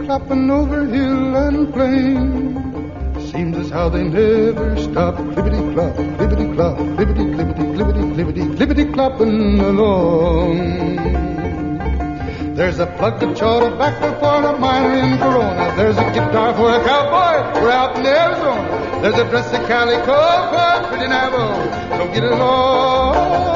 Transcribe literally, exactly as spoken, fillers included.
clippity-clopping over hill and plain. Seems as how they never stop. Clippity-clop, clippity-clop, clippity-clippity, clippity-clippity, clippity-clopping along. There's a plug of chaw tobacco for a miner in Corona. There's a guitar for a cowboy, we're out in Arizona. There's a dress of calico for a pretty Navajo. So get along.